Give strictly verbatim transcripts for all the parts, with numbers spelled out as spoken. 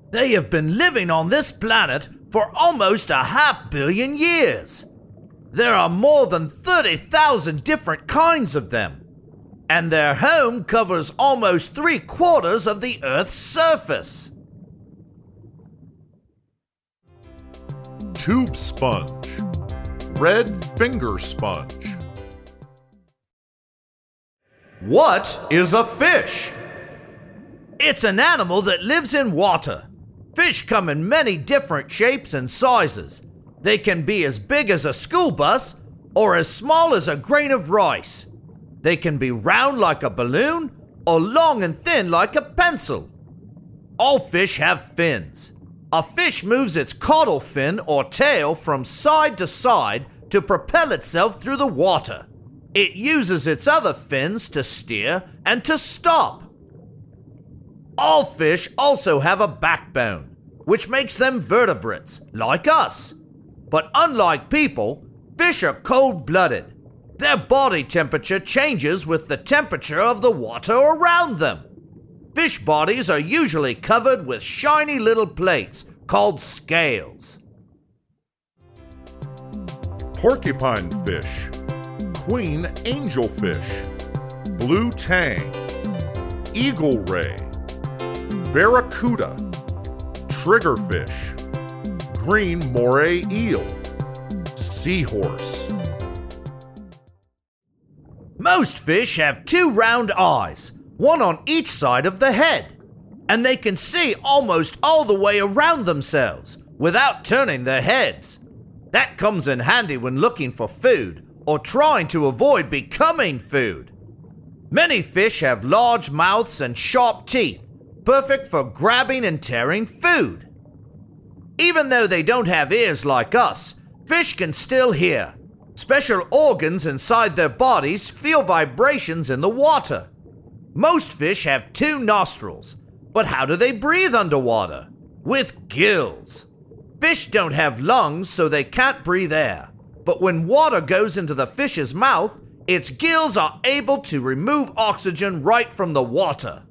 They have been living on this planet for almost a half billion years. There are more than thirty thousand different kinds of them, and their home covers almost three quarters of the Earth's surface. Tube sponge. Red finger sponge. What is a fish? It's an animal that lives in water. Fish come in many different shapes and sizes. They can be as big as a school bus or as small as a grain of rice. They can be round like a balloon or long and thin like a pencil. All fish have fins. A fish moves its caudal fin or tail from side to side to propel itself through the water. It uses its other fins to steer and to stop. All fish also have a backbone, which makes them vertebrates, like us. But unlike people, fish are cold-blooded. Their body temperature changes with the temperature of the water around them. Fish bodies are usually covered with shiny little plates called scales. Porcupine fish. Queen angelfish. Blue tang. Eagle ray. Barracuda. Triggerfish. Green moray eel. Seahorse. Most fish have two round eyes, one on each side of the head, and they can see almost all the way around themselves without turning their heads. That comes in handy when looking for food or trying to avoid becoming food. Many fish have large mouths and sharp teeth, perfect for grabbing and tearing food. Even though they don't have ears like us, fish can still hear. Special organs inside their bodies feel vibrations in the water. Most fish have two nostrils, but how do they breathe underwater? With gills. Fish don't have lungs, so they can't breathe air. But when water goes into the fish's mouth, its gills are able to remove oxygen right from the water.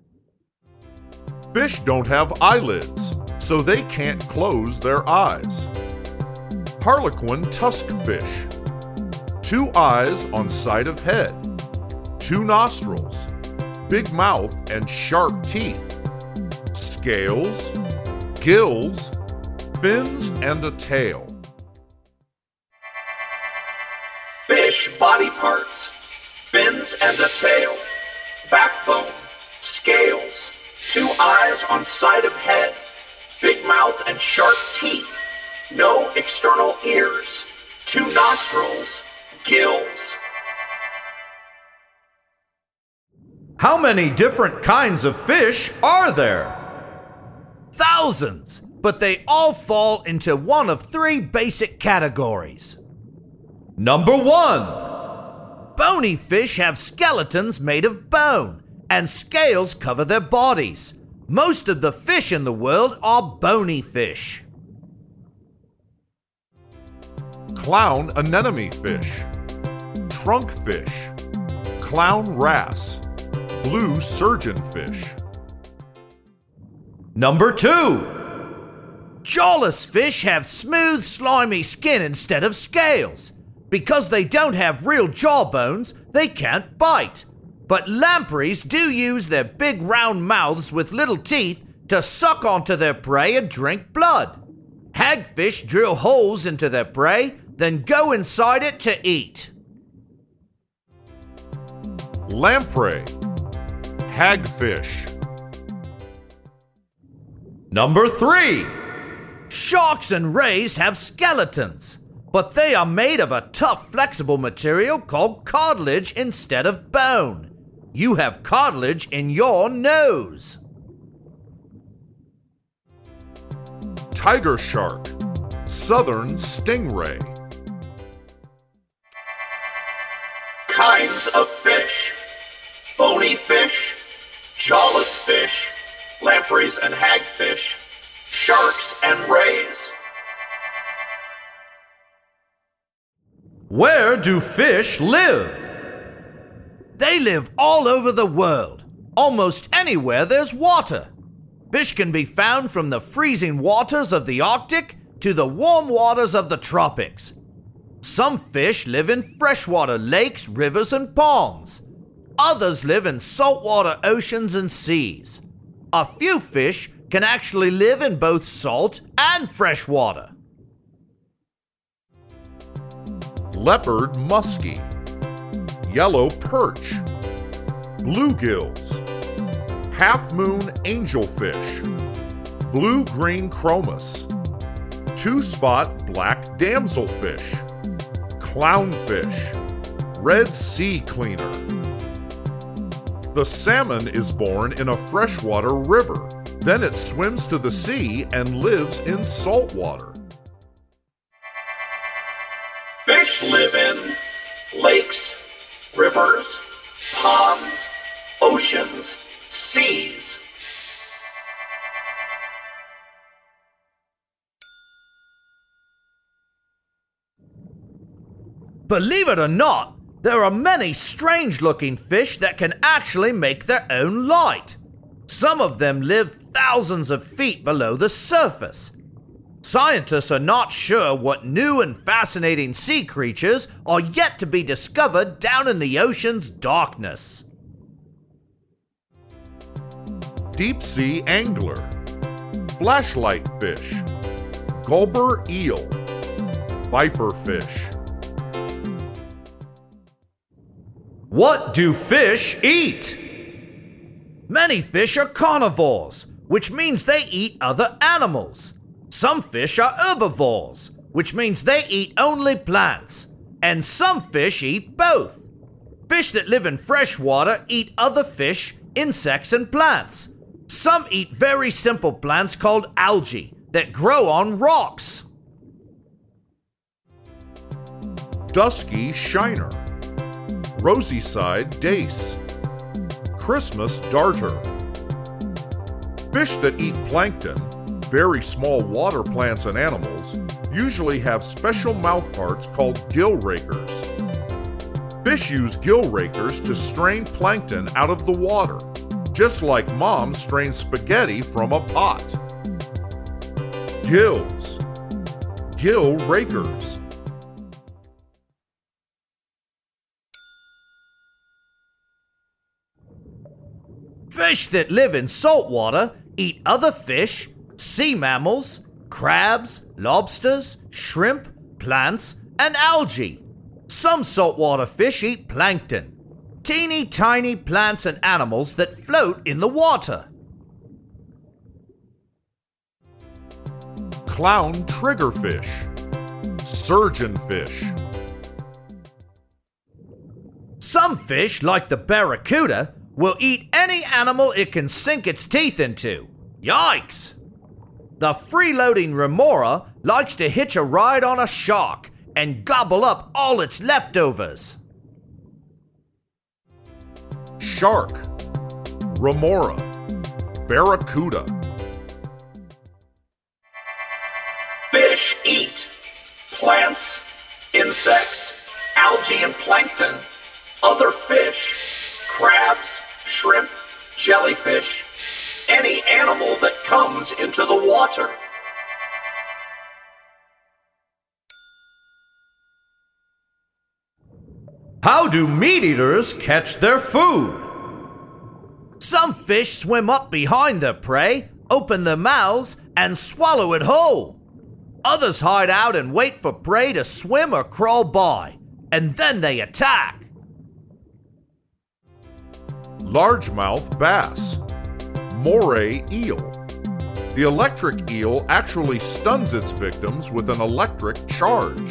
Fish don't have eyelids, so they can't close their eyes. Harlequin tuskfish. Two eyes on side of head. Two nostrils. Big mouth and sharp teeth. Scales. Gills. Fins and a tail. Fish body parts. Fins and a tail. Backbone. Scales. Two eyes on side of head. Big mouth and sharp teeth. No external ears. Two nostrils. Gills. How many different kinds of fish are there? Thousands, but they all fall into one of three basic categories. Number one, bony fish have skeletons made of bone, and scales cover their bodies. Most of the fish in the world are bony fish. Clown anemone fish. Trunkfish. Clown wrasse. Blue surgeonfish. Number two, jawless fish have smooth, slimy skin instead of scales. Because they don't have real jawbones, they can't bite. But lampreys do use their big round mouths with little teeth to suck onto their prey and drink blood. Hagfish drill holes into their prey, then go inside it to eat. Lamprey. Hagfish. Number three, sharks and rays have skeletons, but they are made of a tough, flexible material called cartilage instead of bone. You have cartilage in your nose. Tiger shark. Southern stingray. Kinds of fish. Bony fish. Jawless fish. Lampreys and hagfish. Sharks and rays. Where do fish live? They live all over the world, almost anywhere there's water. Fish can be found from the freezing waters of the Arctic to the warm waters of the tropics. Some fish live in freshwater lakes, rivers, and ponds. Others live in saltwater oceans and seas. A few fish can actually live in both salt and fresh water. Leopard muskie, yellow perch, bluegills, half-moon angelfish, blue-green chromis, two-spot black damselfish, clownfish, red sea cleaner. The salmon is born in a freshwater river. Then it swims to the sea and lives in salt water. Fish live in lakes, rivers, ponds, oceans, seas. Believe it or not, there are many strange-looking fish that can actually make their own light. Some of them live thousands of feet below the surface. Scientists are not sure what new and fascinating sea creatures are yet to be discovered down in the ocean's darkness. Deep sea angler, flashlight fish, gulper eel, viper fish. What do fish eat? Many fish are carnivores, which means they eat other animals. Some fish are herbivores, which means they eat only plants. And some fish eat both. Fish that live in fresh water eat other fish, insects, and plants. Some eat very simple plants called algae that grow on rocks. Dusky shiner, rosy-side dace, Christmas darter. Fish that eat plankton, very small water plants and animals, usually have special mouthparts called gill rakers. Fish use gill rakers to strain plankton out of the water, just like mom strains spaghetti from a pot. Gills, gill rakers. Fish that live in salt water eat other fish, sea mammals, crabs, lobsters, shrimp, plants, and algae. Some saltwater fish eat plankton, teeny tiny plants and animals that float in the water. Clown triggerfish, surgeonfish. Some fish, like the barracuda, will eat any animal it can sink its teeth into. Yikes! The freeloading remora likes to hitch a ride on a shark and gobble up all its leftovers. Shark, remora, barracuda. Fish eat plants, insects, algae and plankton, other fish, crabs, shrimp, jellyfish, any animal that comes into the water. How do meat eaters catch their food? Some fish swim up behind their prey, open their mouths, and swallow it whole. Others hide out and wait for prey to swim or crawl by, and then they attack. Largemouth bass, moray eel. The electric eel actually stuns its victims with an electric charge.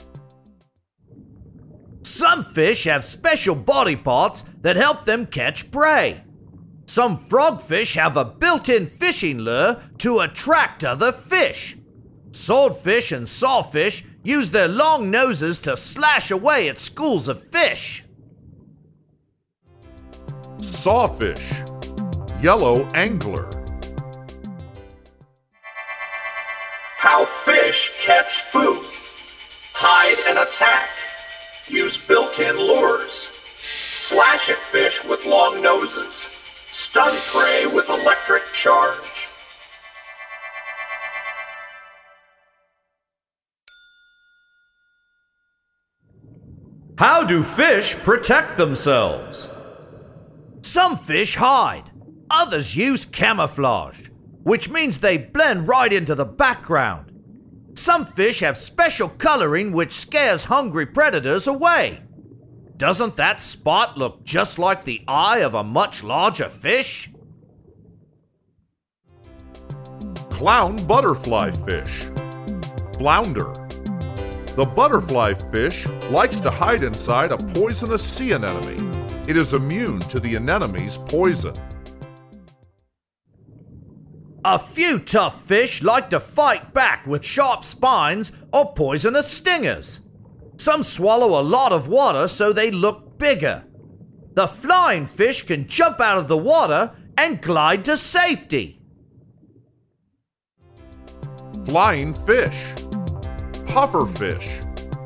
Some fish have special body parts that help them catch prey. Some frogfish have a built-in fishing lure to attract other fish. Swordfish and sawfish use their long noses to slash away at schools of fish. Sawfish, yellow angler. How fish catch food, hide and attack, use built-in lures, slash at fish with long noses, stun prey with electric charge. How do fish protect themselves? Some fish hide, others use camouflage, which means they blend right into the background. Some fish have special coloring which scares hungry predators away. Doesn't that spot look just like the eye of a much larger fish? Clown butterfly fish. Flounder. The butterfly fish likes to hide inside a poisonous sea anemone. It is immune to the anemone's poison. A few tough fish like to fight back with sharp spines or poisonous stingers. Some swallow a lot of water so they look bigger. The flying fish can jump out of the water and glide to safety. Flying fish. Pufferfish.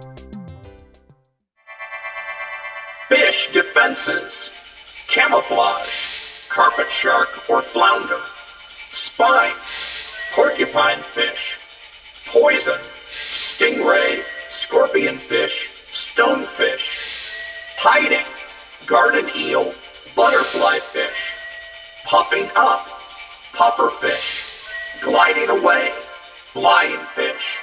Fish defenses: camouflage, carpet shark or flounder, spines, porcupine fish, poison, stingray, scorpion fish, stonefish, hiding, garden eel, butterfly fish, puffing up, pufferfish, gliding away, flying fish.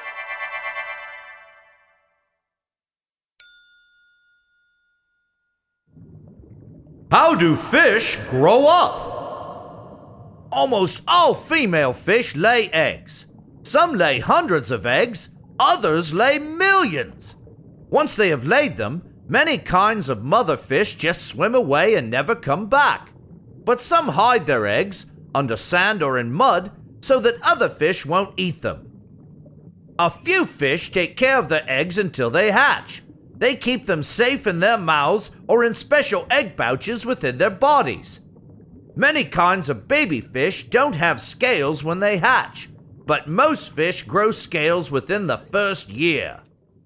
How do fish grow up? Almost all female fish lay eggs. Some lay hundreds of eggs, others lay millions. Once they have laid them, many kinds of mother fish just swim away and never come back. But some hide their eggs under sand or in mud so that other fish won't eat them. A few fish take care of their eggs until they hatch. They keep them safe in their mouths or in special egg pouches within their bodies. Many kinds of baby fish don't have scales when they hatch, but most fish grow scales within the first year.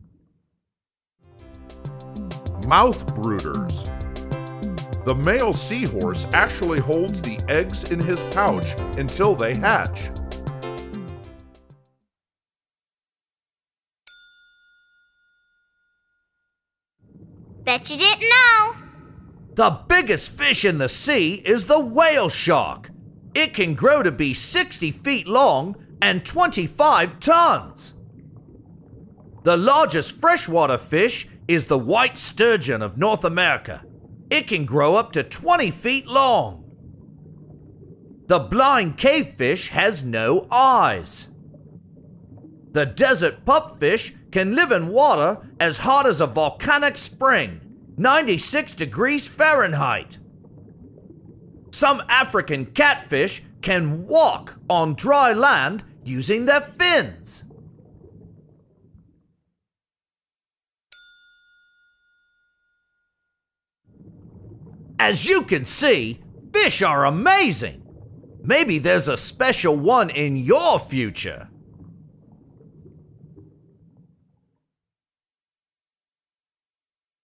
Mouth brooders. The male seahorse actually holds the eggs in his pouch until they hatch. Bet you didn't know. The biggest fish in the sea is the whale shark. It can grow to be sixty feet long and twenty-five tons. The largest freshwater fish is the white sturgeon of North America. It can grow up to twenty feet long. The blind cavefish has no eyes. The desert pupfish can live in water as hot as a volcanic spring, ninety-six degrees Fahrenheit. Some African catfish can walk on dry land using their fins. As you can see, fish are amazing. Maybe there's a special one in your future.